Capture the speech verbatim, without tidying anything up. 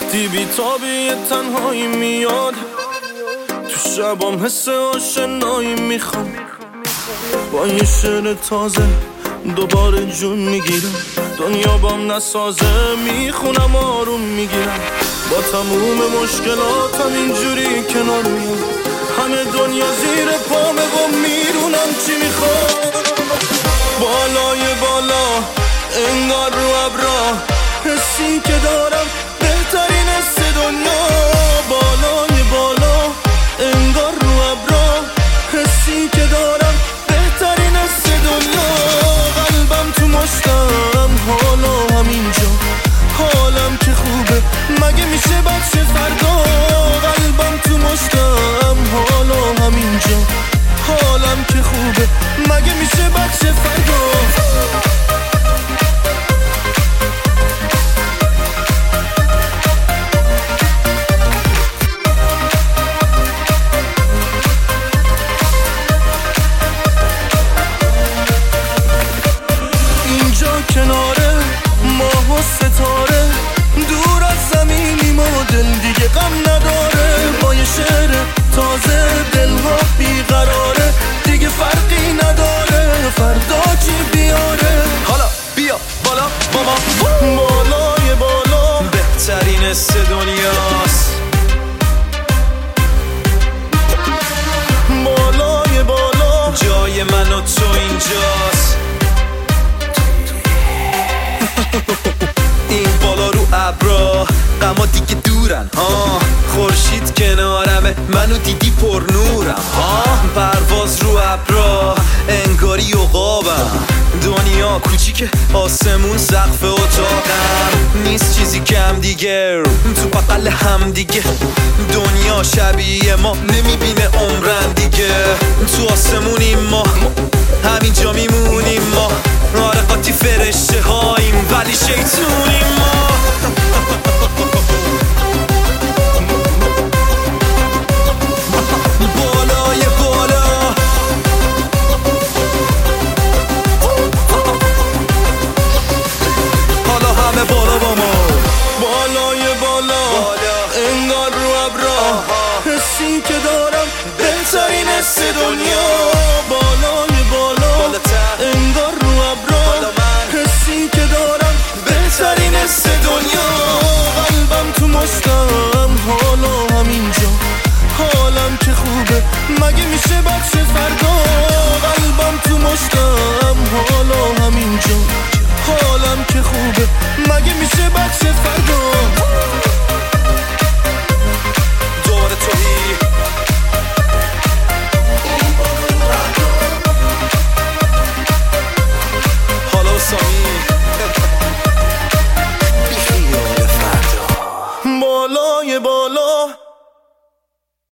وقتی بی تابی تنهایی میاد، تو شبام حس آشنایی میخوام. با یه شعر تازه دوباره جون میگیرم، دنیا بام نسازه میخونم آروم میگیرم. با تموم مشکلاتم اینجوری کنار میام، همه دنیا زیر پامه و میدونم چی میخوام. بالای بالا انگار رو ابرا، حسی که دارم بهترین حس دنیا. بالای بالا انگار رو ابرا، حسی که دارم بهترین حس دنیا. قلبم تو مشتم حالا همینجا، حالم که خوبه مگه میشه بچه فردا. قلبم تو مشتم حالا همینجا، حالم که خوبه مگه میشه بچه فردا. کناره ماه و ستاره، دور از زمینیم و دل دیگه غم نداره. با یه شعر تازه دلها بیقراره، دیگه فرقی نداره فردا چی بیاره. حالا بیا بالا بابا، بالای بالا بهترین حس دنیاست. بالای بالا جای من و تو اینجاست. این بالا رو ابرا غما دیگه دورن ها، خورشید کنارمه منو دیدی پر نورم ها. پرواز رو ابرا انگاری عقابم، دنیا کوچیکه آسمون سقف اتاقم. نیست چیزی کم دیگه تو بغل هم دیگه، دنیا شبیه ما نمیبینه عمرن دیگه. تو آسمونیم ما همینجا میمونیم ما، آره قاطی فرشته هاییم ولی شیطون